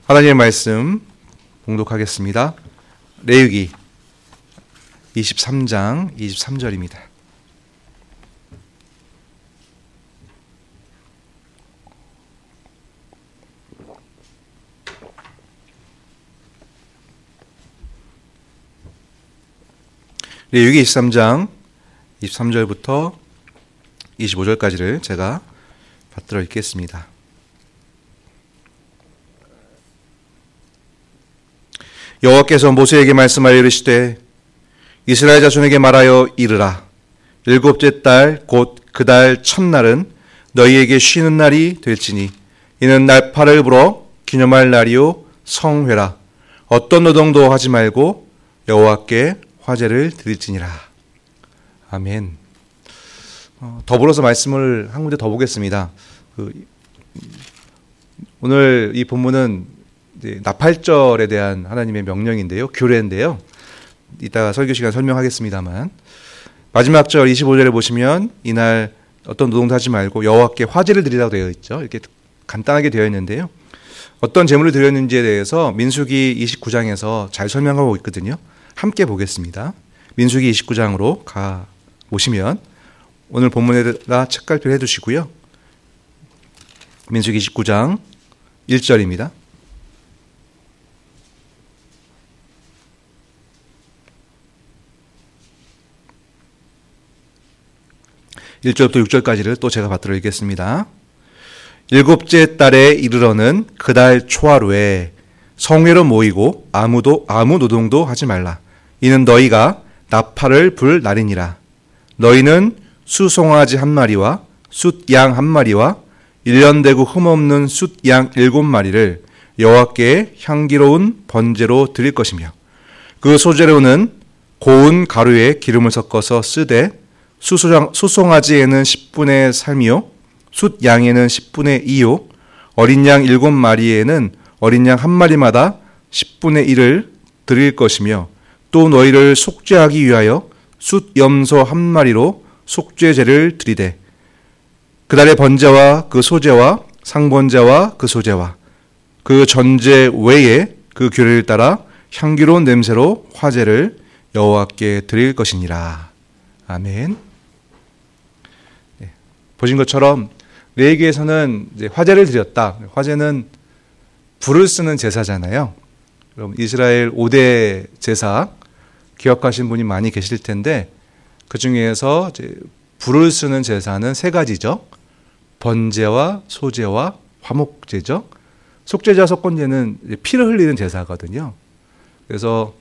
하나님의 말씀 봉독하겠습니다. 레위기 23장 23절입니다. 레위기 23장 23절부터 25절까지를 제가 받들어 읽겠습니다. 여호와께서 모세에게 말씀하여 이르시되 이스라엘 자손에게 말하여 이르라. 일곱째 달 곧 그 달 첫날은 너희에게 쉬는 날이 될지니 이는 날파를 불어 기념할 날이요 성회라. 어떤 노동도 하지 말고 여호와께 화제를 드릴지니라. 아멘. 더불어서 말씀을 한 군데 더 보겠습니다. 오늘 이 본문은 나팔절에 대한 하나님의 명령인데요. 규례인데요. 이따가 설교 시간 설명하겠습니다만 마지막 절 25절에 보시면 이날 어떤 노동도 하지 말고 여호와께 화제를 드리라고 되어 있죠. 이렇게 간단하게 되어 있는데요. 어떤 제물을 드렸는지에 대해서 민수기 29장에서 잘 설명하고 있거든요. 함께 보겠습니다. 민수기 29장으로 가 보시면 오늘 본문에다 책갈피를 해두시고요. 민수기 29장 1절입니다. 1절부터 6절까지를 또 제가 받들어 읽겠습니다. 일곱째 달에 이르러는 그 달 초하루에 성회로 모이고 아무 노동도 하지 말라. 이는 너희가 나팔을 불 날이니라. 너희는 수송아지 한 마리와 숫양 한 마리와 1년 되고 흠없는 숫양 7마리를 여호와께 향기로운 번제로 드릴 것이며 그 소재로는 고운 가루에 기름을 섞어서 쓰되 수송아지에는 10분의 3이요 숫양에는 10분의 2요 어린 양 7마리에는 어린 양 한 마리마다 10분의 1을 드릴 것이며 또 너희를 속죄하기 위하여 숫염소 한 마리로 속죄제를 드리되 그달의 번제와 그 소제와 상번제와 그 소제와 그 전제 외에 그 규례를 따라 향기로운 냄새로 화제를 여호와께 드릴 것이니라. 아멘. 네. 보신 것처럼 레위기에서는 이제 화제를 드렸다. 화제는 불을 쓰는 제사잖아요. 그럼 이스라엘 5대 제사 기억하신 분이 많이 계실 텐데 그 중에서 이제 불을 쓰는 제사는 세 가지죠. 번제와 소제와 화목제죠. 속죄제와 속건제는 피를 흘리는 제사거든요. 그래서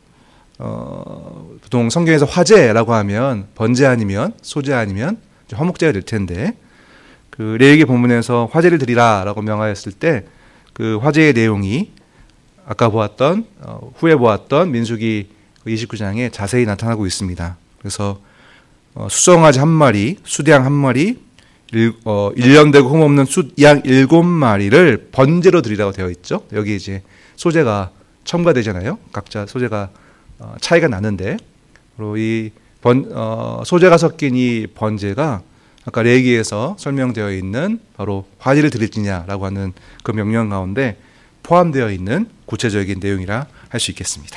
보통 성경에서 화제라고 하면 번제 아니면 소제 아니면 화목제가 될 텐데 그 레위기 본문에서 화제를 드리라라고 명하였을 때 그 화제의 내용이 아까 보았던 후에 보았던 민수기 29장에 자세히 나타나고 있습니다. 그래서 수송아지 한 마리, 숫양 한 마리, 1년 되고 흠없는 숫양 7마리를 번제로 드리라고 되어 있죠. 여기 이제 소제가 첨가되잖아요. 각자 소제가 차이가 나는데 그리고 이 소제가 섞인 이 번제가 아까 레위기에서 설명되어 있는 바로 화제를 드릴지냐라고 하는 그 명령 가운데 포함되어 있는 구체적인 내용이라 할 수 있겠습니다.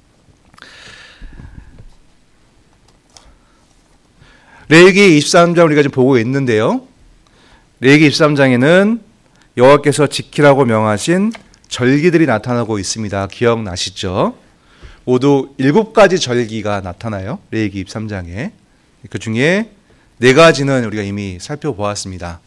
레위기 23장 우리가 지금 보고 있는데요. 레위기 23장에는 여호와께서 지키라고 명하신 절기들이 나타나고 있습니다. 기억나시죠? 모두 7가지 절기가 나타나요. 레위기 23장에. 그 중에 4가지는 우리가 이미 살펴보았습니다.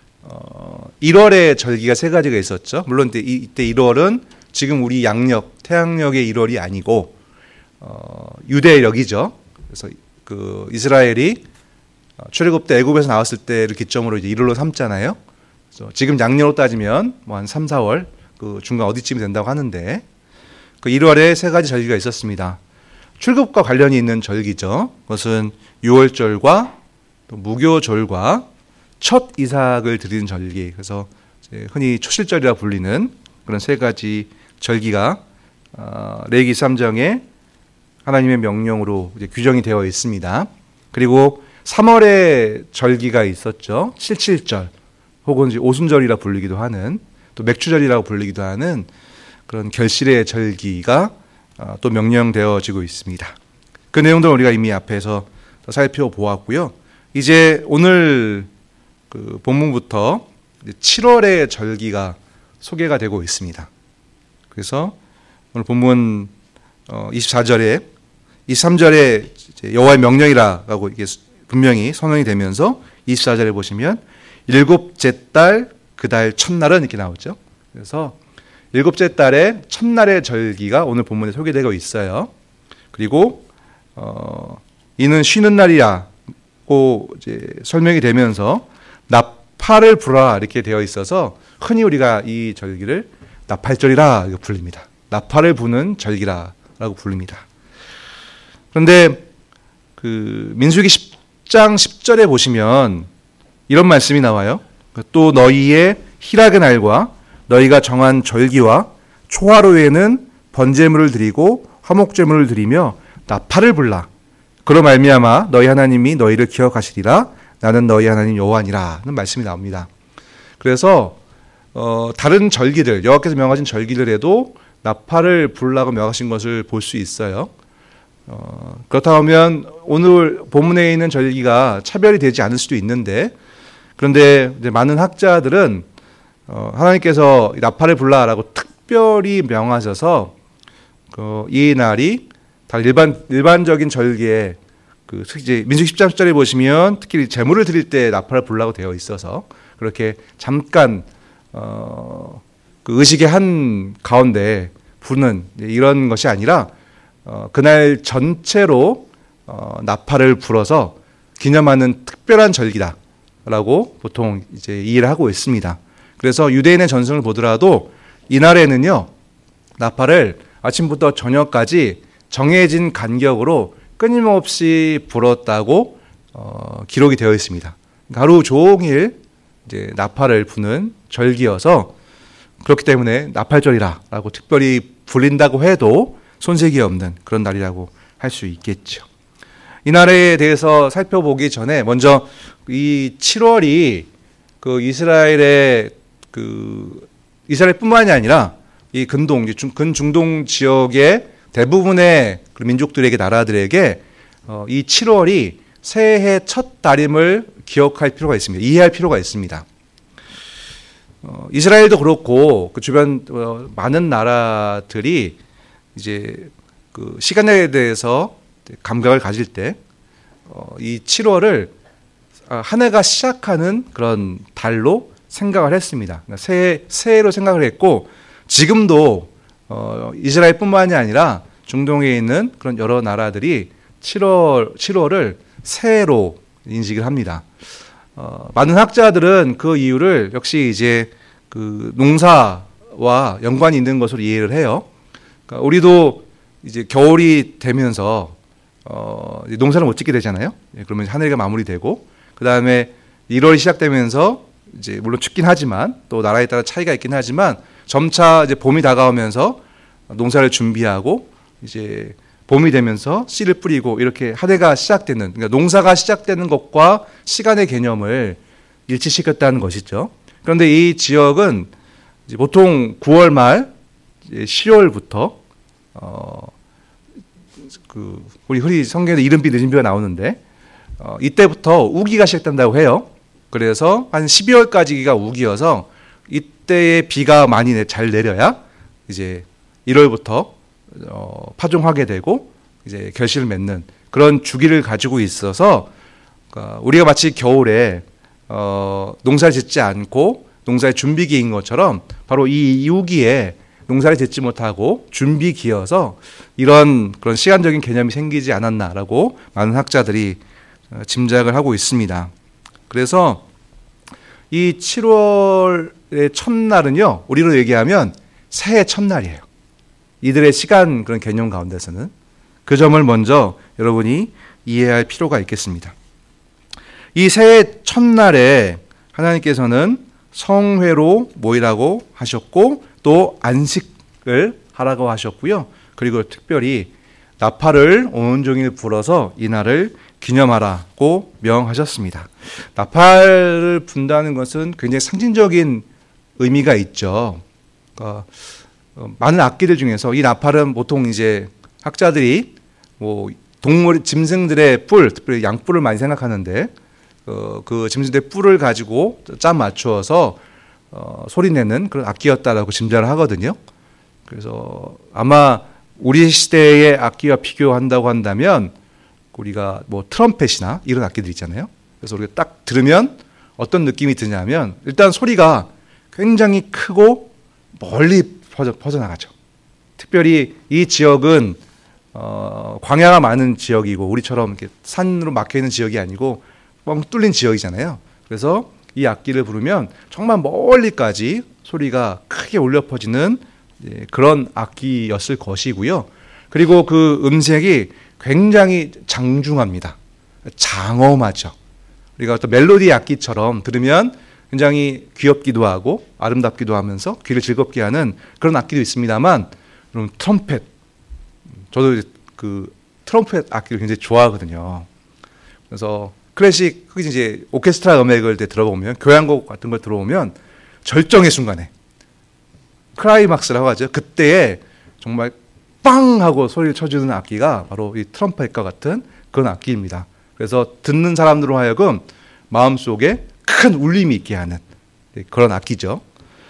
1월에 절기가 3가지가 있었죠. 물론 이때 1월은 지금 우리 양력, 태양력의 1월이 아니고 유대력이죠. 그래서 그 이스라엘이 출애굽 때 애굽에서 나왔을 때를 기점으로 이제 1월로 삼잖아요. 그래서 지금 양력으로 따지면 뭐 한 3, 4월 그 중간 어디쯤이 된다고 하는데 그 1월에 3가지 절기가 있었습니다. 출애굽과 관련이 있는 절기죠. 그것은 유월절과 또 무교절과 첫 이삭을 드리는 절기. 그래서 흔히 초실절이라 불리는 그런 3가지 절기가 레위기 3장에 하나님의 명령으로 이제 규정이 되어 있습니다. 그리고 3월에 절기가 있었죠. 7.7절 혹은 이제 오순절이라 불리기도 하는 또 맥추절이라고 불리기도 하는 그런 결실의 절기가 또 명령되어지고 있습니다. 그 내용들은 우리가 이미 앞에서 살펴보았고요. 이제 오늘 그 본문부터 7월의 절기가 소개가 되고 있습니다. 그래서 오늘 본문 24절에 23절에 여호와의 명령이라고 이게 분명히 선언이 되면서 24절에 보시면 일곱째 달 그 달 첫날은 이렇게 나오죠. 그래서 일곱째 달의 첫날의 절기가 오늘 본문에 소개되고 있어요. 그리고 이는 쉬는 날이라고 이제 설명이 되면서 나팔을 불어라 이렇게 되어 있어서 흔히 우리가 이 절기를 나팔절이라 부릅니다. 나팔을 부는 절기라고 부릅니다. 그런데 그 민수기 10장 10절에 보시면 이런 말씀이 나와요. 또 너희의 희락의 날과 너희가 정한 절기와 초하루에는 번제물을 드리고 화목제물을 드리며 나팔을 불라. 그로 말미암아 너희 하나님이 너희를 기억하시리라. 나는 너희 하나님 여호와니라 는 말씀이 나옵니다. 그래서 다른 절기들, 여호와께서 명하신 절기들에도 나팔을 불라고 명하신 것을 볼 수 있어요. 그렇다면 오늘 본문에 있는 절기가 차별이 되지 않을 수도 있는데, 그런데 이제 많은 학자들은 하나님께서 나팔을 불라라고 특별히 명하셔서 이 날이 다 일반적인 절기에 이제 민수기 10장 10절에 보시면 특히 제물을 드릴 때 나팔을 불라고 되어 있어서 그렇게 잠깐 그 의식의 한 가운데 부는 이런 것이 아니라 그날 전체로 나팔을 불어서 기념하는 특별한 절기다라고 보통 이제 이해를 하고 있습니다. 그래서 유대인의 전승을 보더라도 이날에는요 나팔을 아침부터 저녁까지 정해진 간격으로 끊임없이 불었다고 기록이 되어 있습니다. 하루 종일 이제 나팔을 부는 절기여서 그렇기 때문에 나팔절이라고 특별히 불린다고 해도 손색이 없는 그런 날이라고 할 수 있겠죠. 이 날에 대해서 살펴보기 전에 먼저 이 7월이 그 이스라엘뿐만이 아니라 이 근중동 지역의 대부분의 민족들에게 나라들에게 이 7월이 새해 첫 달임을 기억할 필요가 있습니다. 이해할 필요가 있습니다. 이스라엘도 그렇고 그 주변 많은 나라들이 이제 그 시간에 대해서 감각을 가질 때 이 7월을 한 해가 시작하는 그런 달로 생각을 했습니다. 그러니까 새해로 생각을 했고 지금도 이스라엘뿐만이 아니라 중동에 있는 그런 여러 나라들이 7월을 새해로 인식을 합니다. 많은 학자들은 그 이유를 역시 이제 그 농사와 연관이 있는 것으로 이해를 해요. 그러니까 우리도 이제 겨울이 되면서 농사를 못 짓게 되잖아요. 그러면 한 해가 마무리되고 그 다음에 1월이 시작되면서 이제 물론 춥긴 하지만 또 나라에 따라 차이가 있긴 하지만 점차 이제 봄이 다가오면서 농사를 준비하고 이제 봄이 되면서 씨를 뿌리고 이렇게 한 해가 시작되는, 그러니까 농사가 시작되는 것과 시간의 개념을 일치시켰다는 것이죠. 그런데 이 지역은 이제 보통 9월 말 10월부터 우리 흔히 성경에 이른비 늦은비가 나오는데 이때부터 우기가 시작된다고 해요. 그래서 한 12월까지가 우기여서 이때에 비가 많이 잘 내려야 이제 1월부터 파종하게 되고 이제 결실을 맺는 그런 주기를 가지고 있어서 우리가 마치 겨울에 농사를 짓지 않고 농사의 준비기인 것처럼 바로 이 우기에 농사를 짓지 못하고 준비기여서 이런 그런 시간적인 개념이 생기지 않았나라고 많은 학자들이 짐작을 하고 있습니다. 그래서 이 7월의 첫날은요, 우리로 얘기하면 새해 첫날이에요. 이들의 시간 그런 개념 가운데서는 그 점을 먼저 여러분이 이해할 필요가 있겠습니다. 이 새해 첫날에 하나님께서는 성회로 모이라고 하셨고 또 안식을 하라고 하셨고요. 그리고 특별히 나팔을 온종일 불어서 이날을 기념하라고 명하셨습니다. 나팔을 분다는 것은 굉장히 상징적인 의미가 있죠. 그러니까 많은 악기들 중에서 이 나팔은 보통 이제 학자들이 뭐 동물, 짐승들의 뿔, 특별히 양뿔을 많이 생각하는데 그 짐승들의 뿔을 가지고 짜 맞추어서 소리 내는 그런 악기였다라고 짐작을 하거든요. 그래서 아마 우리 시대의 악기와 비교한다고 한다면 우리가 뭐 트럼펫이나 이런 악기들 있잖아요. 그래서 우리가 딱 들으면 어떤 느낌이 드냐면 일단 소리가 굉장히 크고 멀리 퍼져나가죠. 특별히 이 지역은 광야가 많은 지역이고 우리처럼 이렇게 산으로 막혀있는 지역이 아니고 뻥 뚫린 지역이잖아요. 그래서 이 악기를 부르면 정말 멀리까지 소리가 크게 울려 퍼지는 그런 악기였을 것이고요. 그리고 그 음색이 굉장히 장중합니다. 장엄하죠. 우리가 어떤 멜로디 악기처럼 들으면 굉장히 귀엽기도 하고 아름답기도 하면서 귀를 즐겁게 하는 그런 악기도 있습니다만, 그럼 트럼펫, 저도 그 트럼펫 악기를 굉장히 좋아하거든요. 그래서 클래식, 이제 오케스트라 음악을 들어보면, 교향곡 같은 걸 들어보면 절정의 순간에 클라이막스라고 하죠. 그때에 정말 빵 하고 소리를 쳐주는 악기가 바로 이 트럼펫과 같은 그런 악기입니다. 그래서 듣는 사람들로 하여금 마음속에 큰 울림이 있게 하는 그런 악기죠.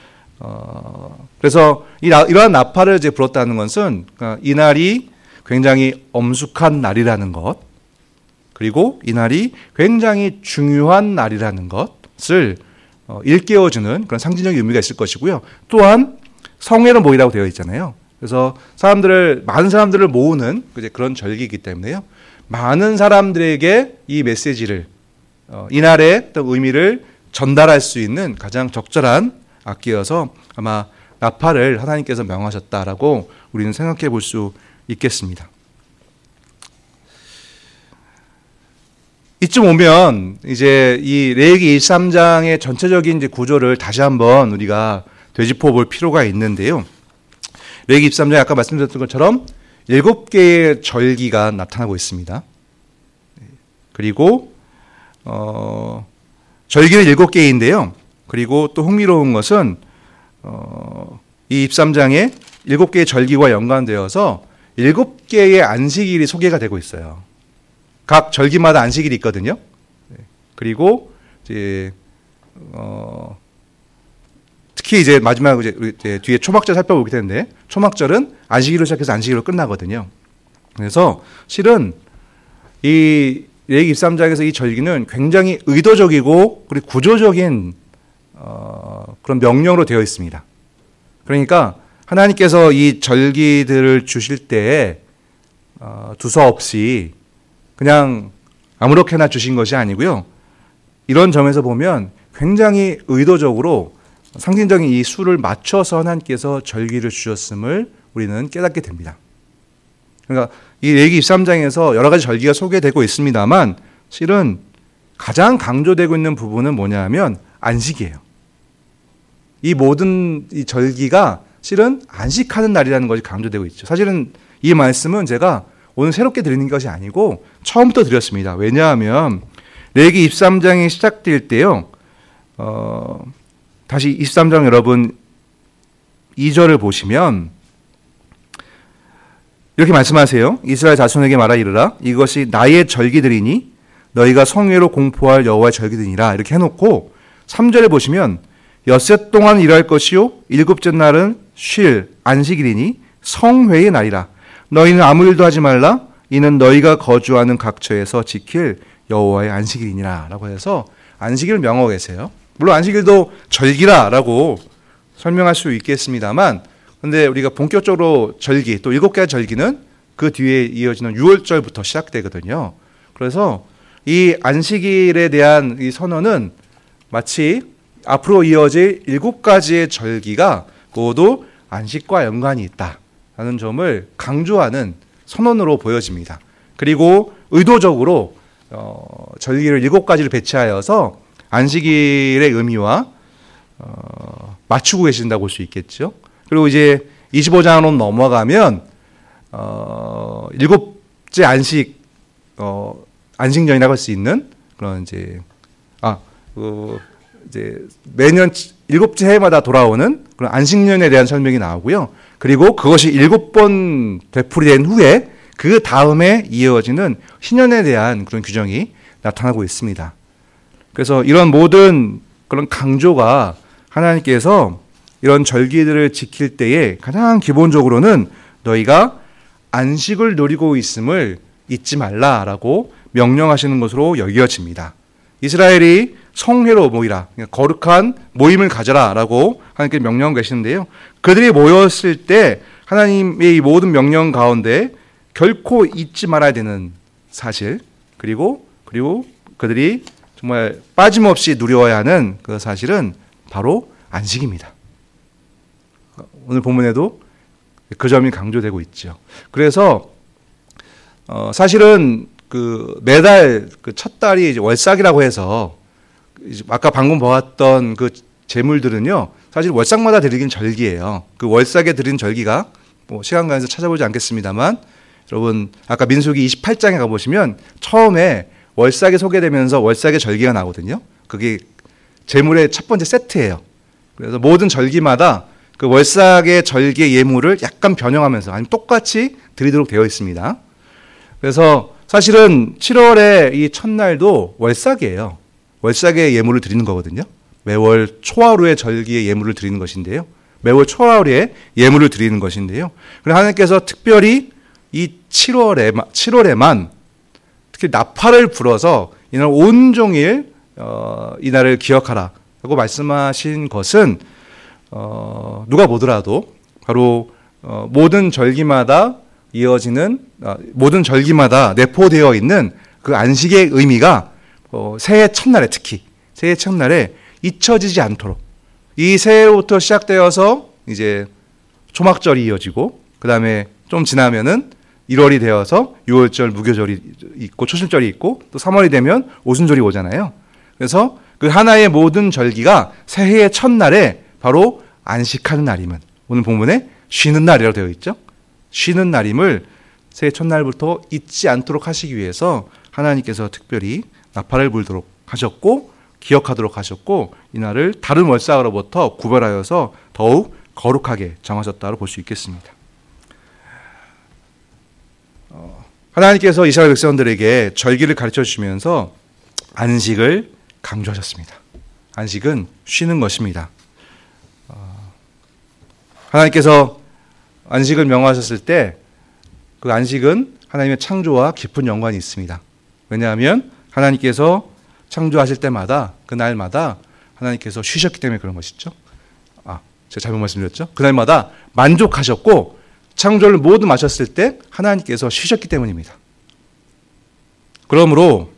그래서 이러한 나팔을 이제 불었다는 것은 이 날이 굉장히 엄숙한 날이라는 것, 그리고 이 날이 굉장히 중요한 날이라는 것을 일깨워주는 그런 상징적인 의미가 있을 것이고요. 또한 성회로 모이라고 되어 있잖아요. 그래서 많은 사람들을 모으는 그런 절기이기 때문에요. 많은 사람들에게 이 메시지를, 이날의 어떤 의미를 전달할 수 있는 가장 적절한 악기여서 아마 나팔을 하나님께서 명하셨다라고 우리는 생각해 볼 수 있겠습니다. 이쯤 오면 이제 이 레위기 23장의 전체적인 이제 구조를 다시 한번 우리가 되짚어 볼 필요가 있는데요. 레위기 23장에 아까 말씀드렸던 것처럼 7개의 절기가 나타나고 있습니다. 그리고 절기는 7개인데요. 그리고 또 흥미로운 것은 이 23장에 7개의 절기와 연관되어서 7개의 안식일이 소개가 되고 있어요. 각 절기마다 안식일이 있거든요. 그리고 이제 특히 이제 마지막 이제 뒤에 초막절 살펴보게 되는데, 초막절은 안식일로 시작해서 안식일로 끝나거든요. 그래서 실은 이 레위기 23장에서 이 절기는 굉장히 의도적이고 그리고 구조적인 그런 명령으로 되어 있습니다. 그러니까 하나님께서 이 절기들을 주실 때에 두서없이 그냥 아무렇게나 주신 것이 아니고요. 이런 점에서 보면 굉장히 의도적으로 상징적인 이 수를 맞춰서 하나님께서 절기를 주셨음을 우리는 깨닫게 됩니다. 그러니까 이 레위기 23장에서 여러 가지 절기가 소개되고 있습니다만 실은 가장 강조되고 있는 부분은 뭐냐면 안식이에요. 이 모든 이 절기가 실은 안식하는 날이라는 것이 강조되고 있죠. 사실은 이 말씀은 제가 오늘 새롭게 드리는 것이 아니고 처음부터 드렸습니다. 왜냐하면 레위기 23장이 시작될 때요. 다시 23장 여러분 2절을 보시면 이렇게 말씀하세요. 이스라엘 자손에게 말하 이르라. 이것이 나의 절기들이니 너희가 성회로 공포할 여호와의 절기들이니라. 이렇게 해놓고 3절에 보시면 엿새 동안 일할 것이요 일곱째 날은 쉴 안식일이니 성회의 날이라. 너희는 아무 일도 하지 말라. 이는 너희가 거주하는 각처에서 지킬 여호와의 안식일이니라. 라고 해서 안식일을 명하고 계세요. 물론 안식일도 절기라라고 설명할 수 있겠습니다만, 근데 우리가 본격적으로 절기, 또 7개의 절기는 그 뒤에 이어지는 6월절부터 시작되거든요. 그래서 이 안식일에 대한 이 선언은 마치 앞으로 이어질 7가지의 절기가 모두 안식과 연관이 있다라는 점을 강조하는 선언으로 보여집니다. 그리고 의도적으로 절기를 7가지를 배치하여서 안식일의 의미와 맞추고 계신다고 볼 수 있겠죠. 그리고 이제 25장으로 넘어가면 7째 안식년이라고 할 수 있는 그런 이제 매년 7째 해마다 돌아오는 그런 안식년에 대한 설명이 나오고요. 그리고 그것이 7번 되풀이된 후에 그 다음에 이어지는 신년에 대한 그런 규정이 나타나고 있습니다. 그래서 이런 모든 그런 강조가 하나님께서 이런 절기들을 지킬 때에 가장 기본적으로는 너희가 안식을 누리고 있음을 잊지 말라라고 명령하시는 것으로 여겨집니다. 이스라엘이 성회로 모이라, 거룩한 모임을 가져라라고 하나님께 명령 계시는데요. 그들이 모였을 때 하나님의 이 모든 명령 가운데 결코 잊지 말아야 되는 사실, 그리고 그들이 정말 빠짐없이 누려야 하는 그 사실은 바로 안식입니다. 오늘 본문에도 그 점이 강조되고 있죠. 그래서 사실은 그 매달 그 첫 달이 이제 월삭이라고 해서 아까 방금 보았던 그 제물들은요, 사실 월삭마다 드리긴 절기예요. 그 월삭에 드린 절기가 뭐 시간 관계에서 찾아보지 않겠습니다만, 여러분 아까 민수기 28장에 가보시면 처음에 월삭이 소개되면서 월삭의 절기가 나오거든요. 그게 제물의 첫 번째 세트예요. 그래서 모든 절기마다 그 월삭의 절기의 예물을 약간 변형하면서 아니면 똑같이 드리도록 되어 있습니다. 그래서 사실은 7월의 이 첫날도 월삭이에요. 월삭의 예물을 드리는 거거든요. 매월 초하루의 절기의 예물을 드리는 것인데요. 매월 초하루의 예물을 드리는 것인데요. 그래서 하나님께서 특별히 이 7월에만 특히 나팔을 불어서 이날 온종일 이날을 기억하라 라고 말씀하신 것은 누가 보더라도 바로 모든 절기마다 이어지는 모든 절기마다 내포되어 있는 그 안식의 의미가 새해 첫날에, 특히 새해 첫날에 잊혀지지 않도록, 이 새해로부터 시작되어서 이제 초막절이 이어지고 그 다음에 좀 지나면은 1월이 되어서 6월절 무교절이 있고 초실절이 있고 또 3월이 되면 오순절이 오잖아요. 그래서 그 하나의 모든 절기가 새해의 첫날에 바로 안식하는 날임은, 오늘 본문에 쉬는 날이라고 되어 있죠. 쉬는 날임을 새해 첫날부터 잊지 않도록 하시기 위해서 하나님께서 특별히 나팔을 불도록 하셨고 기억하도록 하셨고 이날을 다른 월삭으로부터 구별하여서 더욱 거룩하게 정하셨다고 볼 수 있겠습니다. 하나님께서 이스라엘 백성들에게 절기를 가르쳐 주시면서 안식을 강조하셨습니다. 안식은 쉬는 것입니다. 하나님께서 안식을 명하셨을 때 그 안식은 하나님의 창조와 깊은 연관이 있습니다. 왜냐하면 하나님께서 창조하실 때마다 그날마다 하나님께서 쉬셨기 때문에 그런 것이죠. 제가 잘못 말씀드렸죠. 그날마다 만족하셨고 창조를 모두 마쳤을 때 하나님께서 쉬셨기 때문입니다. 그러므로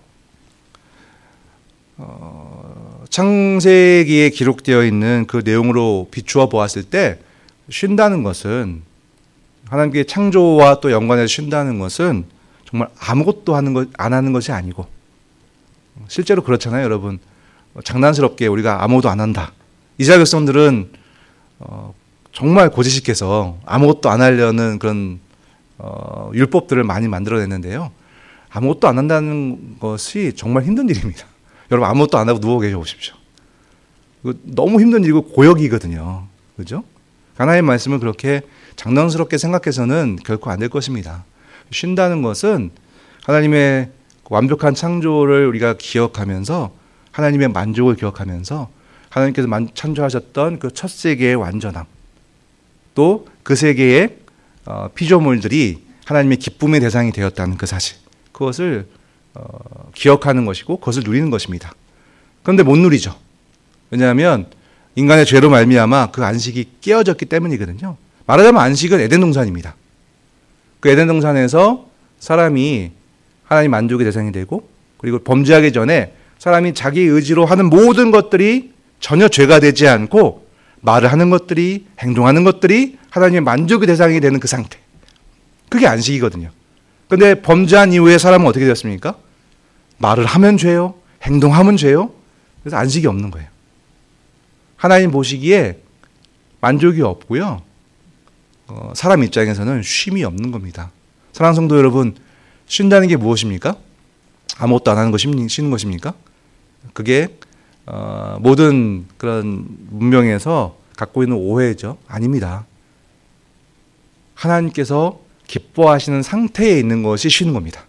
창세기에 기록되어 있는 그 내용으로 비추어 보았을 때 쉰다는 것은, 하나님께 창조와 또 연관해서 쉰다는 것은 정말 아무것도 안 하는 것이 아니고, 실제로 그렇잖아요, 여러분. 장난스럽게 우리가 아무것도 안 한다. 이스라엘 백성들은 정말 고지식해서 아무것도 안 하려는 그런 율법들을 많이 만들어냈는데요. 아무것도 안 한다는 것이 정말 힘든 일입니다. 여러분 아무것도 안 하고 누워 계셔 보십시오. 너무 힘든 일이고 고역이거든요. 그죠? 하나님의 말씀을 그렇게 장난스럽게 생각해서는 결코 안 될 것입니다. 쉰다는 것은 하나님의 완벽한 창조를 우리가 기억하면서 하나님의 만족을 기억하면서 하나님께서 창조하셨던 그 첫 세계의 완전함, 또 그 세계의 피조물들이 하나님의 기쁨의 대상이 되었다는 그 사실, 그것을 기억하는 것이고 그것을 누리는 것입니다. 그런데 못 누리죠. 왜냐하면 인간의 죄로 말미암아 그 안식이 깨어졌기 때문이거든요. 말하자면 안식은 에덴 동산입니다. 그 에덴 동산에서 사람이 하나님 만족의 대상이 되고, 그리고 범죄하기 전에 사람이 자기 의지로 하는 모든 것들이 전혀 죄가 되지 않고 말을 하는 것들이, 행동하는 것들이 하나님의 만족의 대상이 되는 그 상태, 그게 안식이거든요. 그런데 범죄한 이후에 사람은 어떻게 되었습니까? 말을 하면 죄요, 행동하면 죄요. 그래서 안식이 없는 거예요. 하나님 보시기에 만족이 없고요, 사람 입장에서는 쉼이 없는 겁니다. 사랑하는 성도 여러분, 쉰다는 게 무엇입니까? 아무것도 안 하는 거 쉬는 것입니까? 그게 모든 그런 문명에서 갖고 있는 오해죠. 아닙니다. 하나님께서 기뻐하시는 상태에 있는 것이 쉬는 겁니다.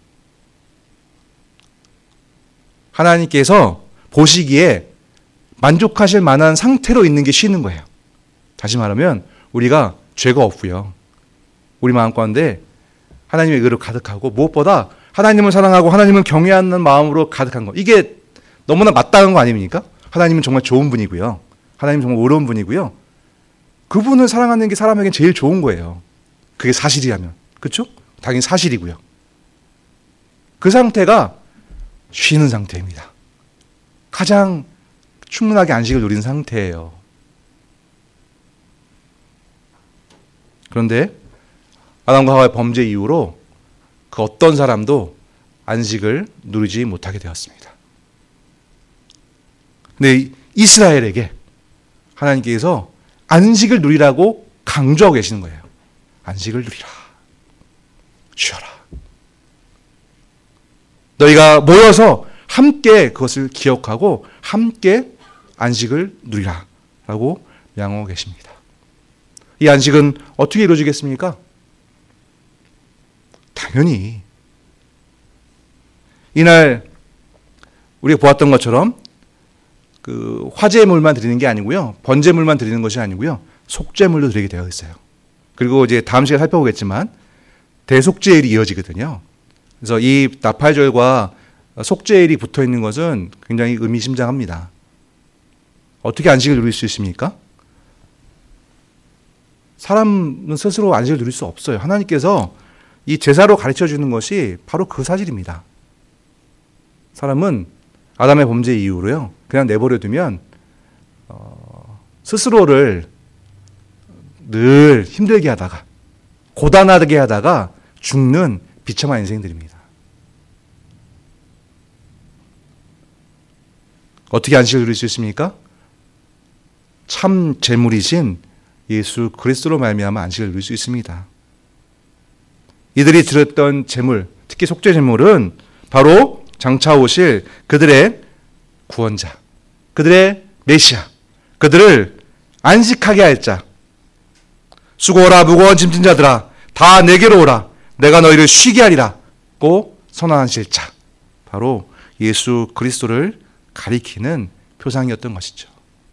하나님께서 보시기에 만족하실 만한 상태로 있는 게 쉬는 거예요. 다시 말하면 우리가 죄가 없고요. 우리 마음 가운데 하나님의 의로 가득하고 무엇보다 하나님을 사랑하고 하나님을 경외하는 마음으로 가득한 것. 이게 너무나 마땅한 거 아닙니까? 하나님은 정말 좋은 분이고요. 하나님은 정말 의로운 분이고요. 그분을 사랑하는 게 사람에게 제일 좋은 거예요. 그게 사실이라면. 그렇죠? 당연히 사실이고요. 그 상태가 쉬는 상태입니다. 가장 충분하게 안식을 누린 상태예요. 그런데 아담과 하와의 범죄 이후로 그 어떤 사람도 안식을 누리지 못하게 되었습니다. 근데 이스라엘에게 하나님께서 안식을 누리라고 강조하고 계시는 거예요. 안식을 누리라. 쉬어라. 너희가 모여서 함께 그것을 기억하고 함께 안식을 누리라 라고 명하고 계십니다. 이 안식은 어떻게 이루어지겠습니까? 당연히 이날 우리가 보았던 것처럼 그 화제물만 드리는 게 아니고요. 번제물만 드리는 것이 아니고요. 속죄물도 드리게 되어 있어요. 그리고 이제 다음 시간에 살펴보겠지만 대속죄일이 이어지거든요. 그래서 이 나팔절과 속죄일이 붙어 있는 것은 굉장히 의미심장합니다. 어떻게 안식을 누릴 수 있습니까? 사람은 스스로 안식을 누릴 수 없어요. 하나님께서 이 제사로 가르쳐 주는 것이 바로 그 사실입니다. 사람은 아담의 범죄 이후로요, 그냥 내버려 두면 스스로를 늘 힘들게 하다가 고단하게 하다가 죽는 비참한 인생들입니다. 어떻게 안식을 누릴 수 있습니까? 참 제물이신 예수 그리스도로 말미암아 안식을 누릴 수 있습니다. 이들이 드렸던 제물, 특히 속죄 제물은 바로 장차 오실 그들의 구원자, 그들의 메시아, 그들을 안식하게 할 자. 수고하라 무거운 짐진 자들아 다 내게로 오라 내가 너희를 쉬게 하리라고 선언하실 자. 바로 예수 그리스도를 가리키는 표상이었던 것이죠.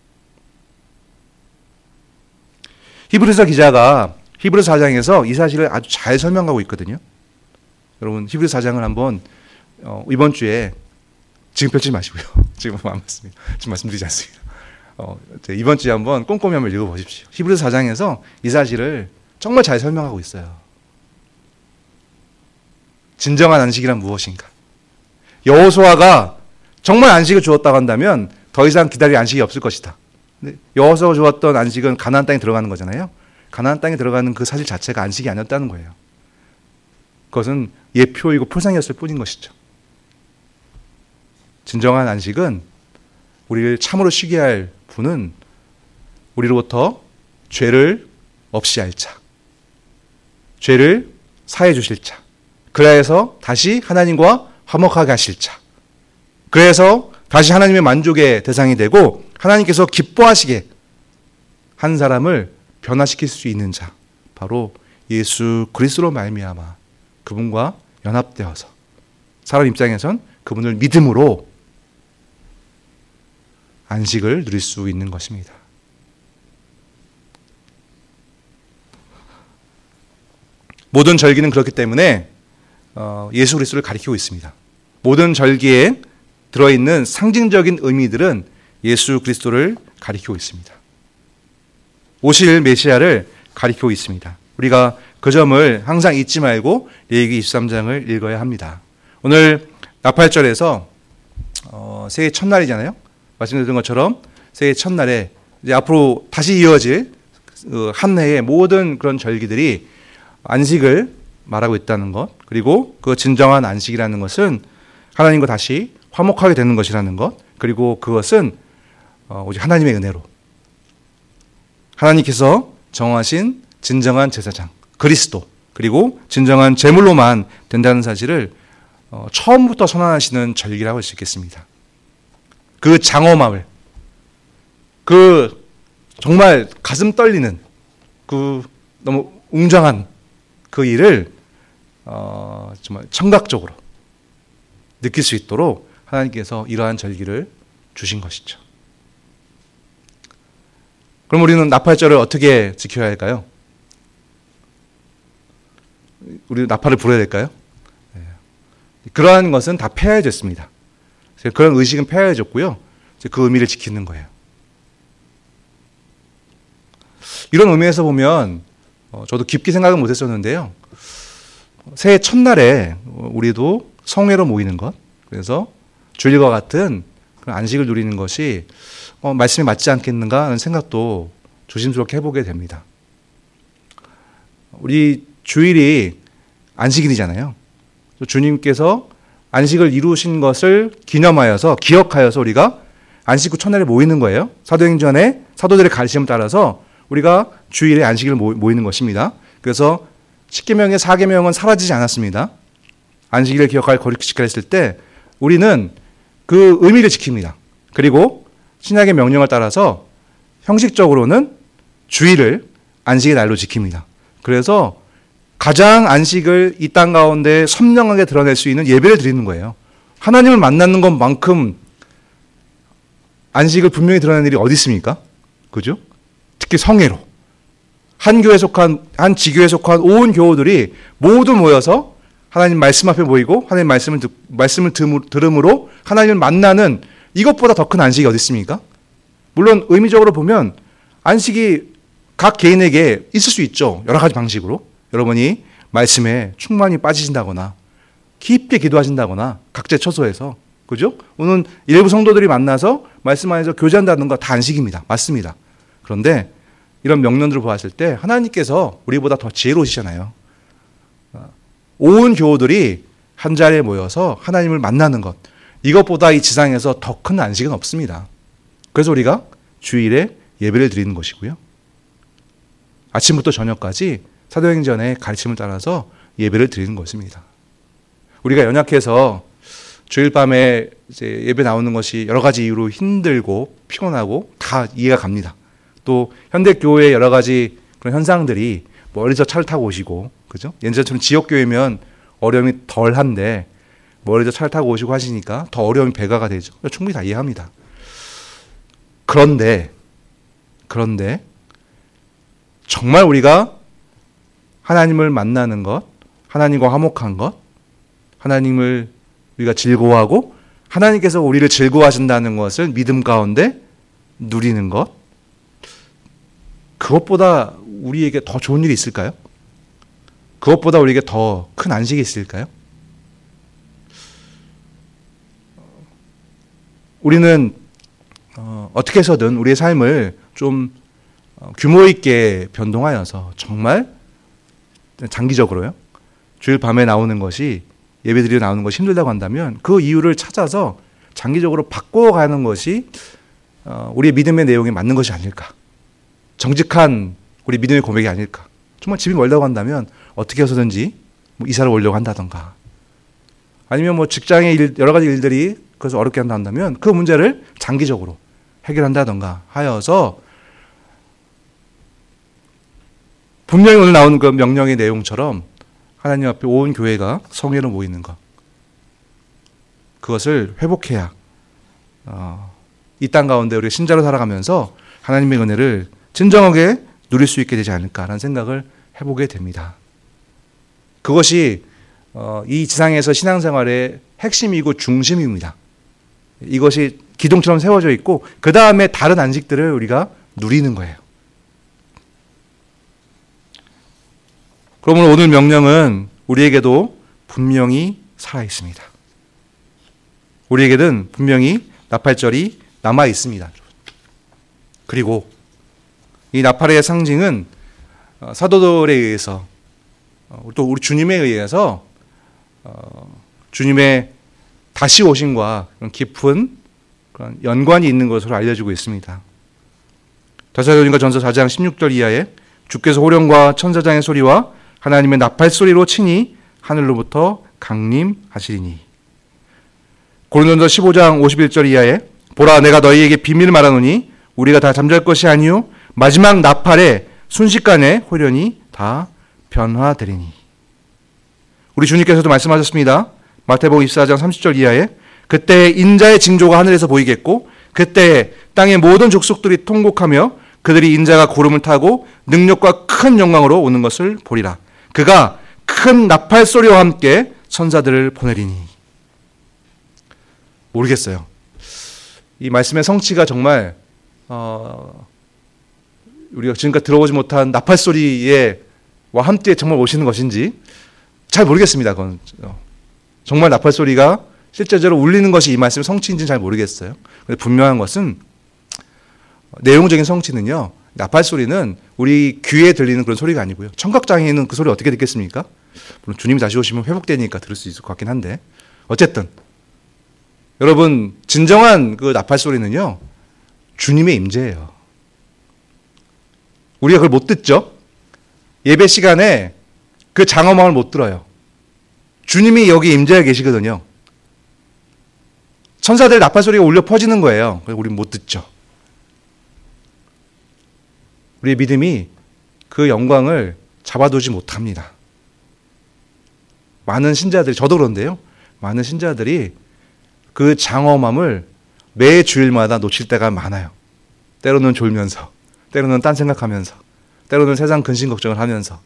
히브리서 기자가 히브리서 4장에서 이 사실을 아주 잘 설명하고 있거든요. 여러분 히브리서 4장을 한번 이번 주에 지금 펼치지 마시고요. 지금 말씀드리지 않습니다. 이번 주에 한번 꼼꼼히 한번 읽어보십시오. 히브리서 4장에서 이 사실을 정말 잘 설명하고 있어요. 진정한 안식이란 무엇인가? 여호수아가 정말 안식을 주었다고 한다면 더 이상 기다릴 안식이 없을 것이다. 여호수아가 주었던 안식은 가나안 땅에 들어가는 거잖아요. 가나안 땅에 들어가는 그 사실 자체가 안식이 아니었다는 거예요. 그것은 예표이고 표상이었을 뿐인 것이죠. 진정한 안식은 우리를 참으로 쉬게 할 분은 우리로부터 죄를 없이 할 자, 죄를 사해 주실 자, 그래서 다시 하나님과 화목하게 하실 자, 그래서 다시 하나님의 만족의 대상이 되고 하나님께서 기뻐하시게 한 사람을 변화시킬 수 있는 자, 바로 예수 그리스도로 말미암아 그분과 연합되어서 사람 입장에선 그분을 믿음으로 안식을 누릴 수 있는 것입니다. 모든 절기는 그렇기 때문에 예수 그리스도를 가리키고 있습니다. 모든 절기에 들어있는 상징적인 의미들은 예수 그리스도를 가리키고 있습니다. 오실 메시아를 가리키고 있습니다. 우리가 그 점을 항상 잊지 말고 레위기 23장을 읽어야 합니다. 오늘 나팔절에서 새해 첫날이잖아요. 말씀드린 것처럼 새해 첫날에 이제 앞으로 다시 이어질 한 해의 모든 그런 절기들이 안식을 말하고 있다는 것, 그리고 그 진정한 안식이라는 것은 하나님과 다시 화목하게 되는 것이라는 것, 그리고 그것은 오직 하나님의 은혜로 하나님께서 정하신 진정한 제사장 그리스도, 그리고 진정한 제물로만 된다는 사실을 처음부터 선언하시는 절기라고 할 수 있겠습니다. 그 장엄함을, 그 정말 가슴 떨리는 그 너무 웅장한 그 일을 정말 청각적으로 느낄 수 있도록 하나님께서 이러한 절기를 주신 것이죠. 그럼 우리는 나팔절을 어떻게 지켜야 할까요? 우리 나팔을 불어야 될까요? 그러한 것은 다 폐하해졌습니다. 그런 의식은 폐하해졌고요. 그 의미를 지키는 거예요. 이런 의미에서 보면 저도 깊게 생각은 못했었는데요. 새해 첫날에 우리도 성회로 모이는 것, 그래서 주일과 같은 그런 안식을 누리는 것이 말씀에 맞지 않겠는가 하는 생각도 조심스럽게 해보게 됩니다. 우리 주일이 안식일이잖아요. 주님께서 안식을 이루신 것을 기억하여서 우리가 안식 후 첫날에 모이는 거예요. 사도행전의 사도들의 가르침을 따라서 우리가 주일에 안식일 모이는 것입니다. 그래서 10계명의 4계명은 사라지지 않았습니다. 안식일을 기억할 거룩지키라 했을 때 우리는 그 의미를 지킵니다. 그리고 신약의 명령을 따라서 형식적으로는 주일을 안식의 날로 지킵니다. 그래서 가장 안식을 이 땅 가운데 선명하게 드러낼 수 있는 예배를 드리는 거예요. 하나님을 만나는 것만큼 안식을 분명히 드러내는 일이 어디 있습니까? 그죠? 특히 성회로. 한 지교에 속한 온 교우들이 모두 모여서 하나님 말씀 앞에 모이고 하나님 말씀을 들음으로 하나님을 만나는 이것보다 더 큰 안식이 어디 있습니까? 물론 의미적으로 보면 안식이 각 개인에게 있을 수 있죠. 여러 가지 방식으로. 여러분이 말씀에 충만히 빠지신다거나 깊게 기도하신다거나 각재처소에서 그죠? 오늘 일부 성도들이 만나서 말씀 안에서 교제한다는 거 다 안식입니다. 맞습니다. 그런데 이런 명령들을 보았을 때 하나님께서 우리보다 더 지혜로우시잖아요. 온 교우들이 한 자리에 모여서 하나님을 만나는 것, 이것보다 이 지상에서 더 큰 안식은 없습니다. 그래서 우리가 주일에 예배를 드리는 것이고요. 아침부터 저녁까지 사도행전의 가르침을 따라서 예배를 드리는 것입니다. 우리가 연약해서 주일 밤에 이제 예배 나오는 것이 여러 가지 이유로 힘들고 피곤하고 다 이해가 갑니다. 또 현대 교회의 여러 가지 그런 현상들이 멀리서 차를 타고 오시고, 그죠? 예전처럼 지역 교회면 어려움이 덜한데 멀리서 차를 타고 오시고 하시니까 더 어려움이 배가가 되죠. 충분히 다 이해합니다. 그런데 정말 우리가 하나님을 만나는 것, 하나님과 화목한 것, 하나님을 우리가 즐거워하고 하나님께서 우리를 즐거워하신다는 것을 믿음 가운데 누리는 것, 그것보다 우리에게 더 좋은 일이 있을까요? 그것보다 우리에게 더 큰 안식이 있을까요? 우리는 어떻게 해서든 우리의 삶을 좀 규모 있게 변동하여서 정말 장기적으로요. 주일 밤에 나오는 것이 예배드리러 나오는 것이 힘들다고 한다면 그 이유를 찾아서 장기적으로 바꿔가는 것이 우리의 믿음의 내용에 맞는 것이 아닐까. 정직한 우리 믿음의 고백이 아닐까. 정말 집이 멀다고 한다면 어떻게 해서든지 이사를 오려고 한다던가 아니면 직장의 여러 가지 일들이 그래서 어렵게 한다면 그 문제를 장기적으로 해결한다던가 하여서 분명히 오늘 나온 그 명령의 내용처럼 하나님 앞에 온 교회가 성회로 모이는 것, 그것을 회복해야 이 땅 가운데 우리가 신자로 살아가면서 하나님의 은혜를 진정하게 누릴 수 있게 되지 않을까라는 생각을 해보게 됩니다. 그것이 이 지상에서 신앙생활의 핵심이고 중심입니다. 이것이 기둥처럼 세워져 있고 그 다음에 다른 안식들을 우리가 누리는 거예요. 그러면 오늘 명령은 우리에게도 분명히 살아있습니다. 우리에게는 분명히 나팔절이 남아있습니다. 그리고 이 나팔의 상징은 사도들에 의해서 또 우리 주님에 의해서 주님의 다시 오심과 깊은 그런 연관이 있는 것으로 알려지고 있습니다. 데살로니가 전서 4장 16절 이하에 주께서 호령과 천사장의 소리와 하나님의 나팔 소리로 친히 하늘로부터 강림하시리니. 고린도전서 15장 51절 이하에 보라 내가 너희에게 비밀을 말하노니 우리가 다 잠잘 것이 아니요 마지막 나팔에 순식간에 호련히 다 변화되리니. 우리 주님께서도 말씀하셨습니다. 마태복음 24장 30절 이하에 그때 인자의 징조가 하늘에서 보이겠고 그때 땅의 모든 족속들이 통곡하며 그들이 인자가 구름을 타고 능력과 큰 영광으로 오는 것을 보리라. 그가 큰 나팔 소리와 함께 천사들을 보내리니. 모르겠어요. 이 말씀의 성취가 정말 우리가 지금까지 들어보지 못한 나팔 소리와 함께 정말 오시는 것인지 잘 모르겠습니다. 그건 정말 나팔 소리가 실제적으로 울리는 것이 이 말씀의 성취인지는 잘 모르겠어요. 근데 분명한 것은 내용적인 성취는요. 나팔 소리는 우리 귀에 들리는 그런 소리가 아니고요. 청각장애인은 그 소리 어떻게 듣겠습니까? 물론 주님이 다시 오시면 회복되니까 들을 수 있을 것 같긴 한데 어쨌든 여러분 진정한 그 나팔 소리는요. 주님의 임재예요. 우리가 그걸 못 듣죠? 예배 시간에 그 장엄함을 못 들어요. 주님이 여기 임재해 계시거든요. 천사들의 나팔 소리가 울려 퍼지는 거예요. 그래서 우리는 못 듣죠. 우리의 믿음이 그 영광을 잡아두지 못합니다. 많은 신자들이, 저도 그런데요. 많은 신자들이 그 장엄함을 매 주일마다 놓칠 때가 많아요. 때로는 졸면서, 때로는 딴 생각하면서, 때로는 세상 근심 걱정을 하면서.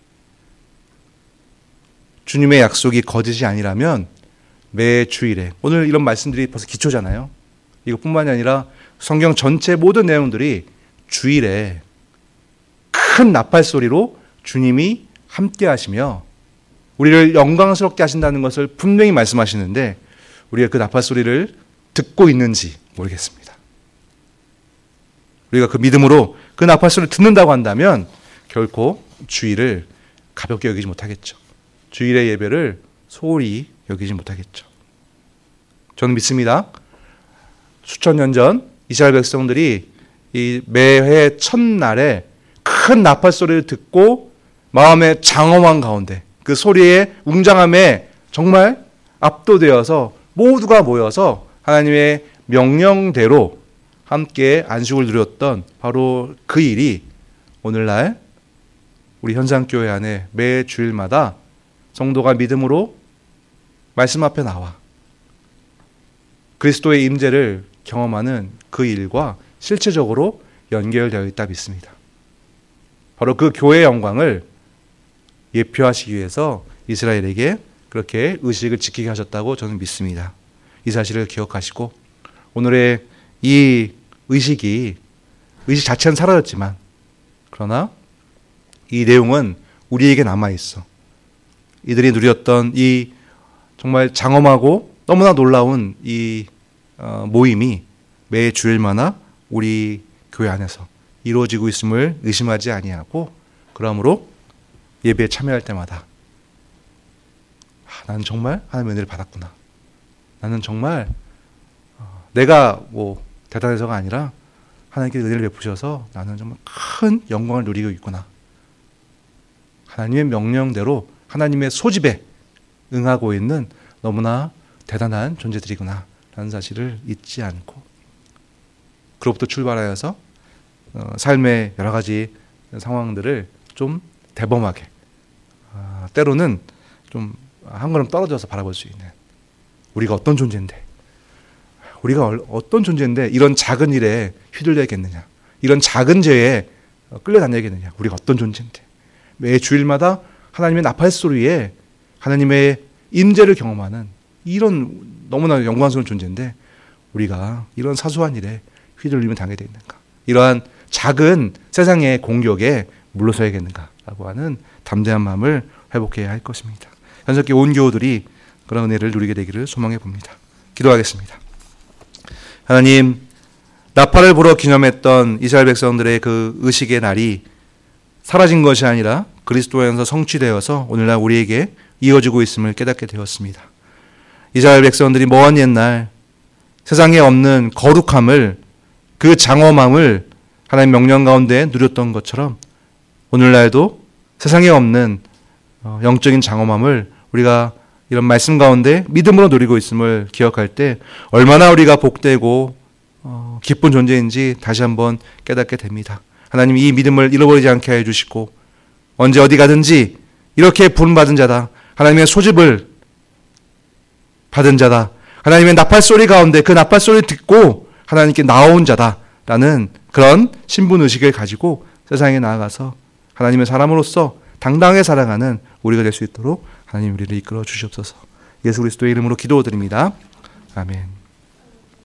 주님의 약속이 거짓이 아니라면 매 주일에, 오늘 이런 말씀들이 벌써 기초잖아요. 이것뿐만이 아니라 성경 전체 모든 내용들이 주일에 큰 나팔 소리로 주님이 함께 하시며 우리를 영광스럽게 하신다는 것을 분명히 말씀하시는데 우리가 그 나팔 소리를 듣고 있는지 모르겠습니다. 우리가 그 믿음으로 그 나팔 소리를 듣는다고 한다면 결코 주일을 가볍게 여기지 못하겠죠. 주일의 예배를 소홀히 여기지 못하겠죠. 저는 믿습니다. 수천 년 전 이스라엘 백성들이 이 매해 첫날에 큰 나팔 소리를 듣고 마음의 장엄한 가운데 그 소리의 웅장함에 정말 압도되어서 모두가 모여서 하나님의 명령대로 함께 안식을 누렸던 바로 그 일이 오늘날 우리 현상교회 안에 매 주일마다 성도가 믿음으로 말씀 앞에 나와 그리스도의 임재를 경험하는 그 일과 실체적으로 연결되어 있다 믿습니다. 바로 그 교회의 영광을 예표하시기 위해서 이스라엘에게 그렇게 의식을 지키게 하셨다고 저는 믿습니다. 이 사실을 기억하시고 오늘의 이 의식 자체는 사라졌지만 그러나 이 내용은 우리에게 남아있어. 이들이 누렸던 이 정말 장엄하고 너무나 놀라운 이 모임이 매 주일마다 우리 교회 안에서 이루어지고 있음을 의심하지 아니하고 그러므로 예배에 참여할 때마다 나는 정말 하나님의 은혜를 받았구나. 나는 정말 내가 뭐 대단해서가 아니라 하나님께서 은혜를 베푸셔서 나는 정말 큰 영광을 누리고 있구나. 하나님의 명령대로 하나님의 소집에 응하고 있는 너무나 대단한 존재들이구나 라는 사실을 잊지 않고 그로부터 출발하여서 삶의 여러 가지 상황들을 좀 대범하게 때로는 좀 한 걸음 떨어져서 바라볼 수 있는 우리가 어떤 존재인데 이런 작은 일에 휘둘려야겠느냐 이런 작은 죄에 끌려다녀야겠느냐 우리가 어떤 존재인데 매 주일마다 하나님의 나팔 소리에 하나님의 임재를 경험하는 이런 너무나 영광스러운 존재인데 우리가 이런 사소한 일에 휘둘리면 당하게 되어 있는가 이러한 작은 세상의 공격에 물러서야겠는가라고 하는 담대한 마음을 회복해야 할 것입니다. 현석기 온 교우들이 그런 은혜를 누리게 되기를 소망해 봅니다. 기도하겠습니다. 하나님, 나팔을 불어 기념했던 이스라엘 백성들의 그 의식의 날이 사라진 것이 아니라 그리스도 안에서 성취되어서 오늘날 우리에게 이어지고 있음을 깨닫게 되었습니다. 이스라엘 백성들이 먼 옛날 세상에 없는 거룩함을 그 장엄함을 하나님 명령 가운데 누렸던 것처럼 오늘날도 세상에 없는 영적인 장엄함을 우리가 이런 말씀 가운데 믿음으로 누리고 있음을 기억할 때 얼마나 우리가 복되고 기쁜 존재인지 다시 한번 깨닫게 됩니다. 하나님 이 믿음을 잃어버리지 않게 해주시고 언제 어디 가든지 이렇게 부름받은 자다. 하나님의 소집을 받은 자다. 하나님의 나팔소리 가운데 그 나팔소리를 듣고 하나님께 나온 자다라는 그런 신분의식을 가지고 세상에 나아가서 하나님의 사람으로서 당당하게 살아가는 우리가 될 수 있도록 하나님 우리를 이끌어 주시옵소서. 예수 그리스도의 이름으로 기도드립니다. 아멘.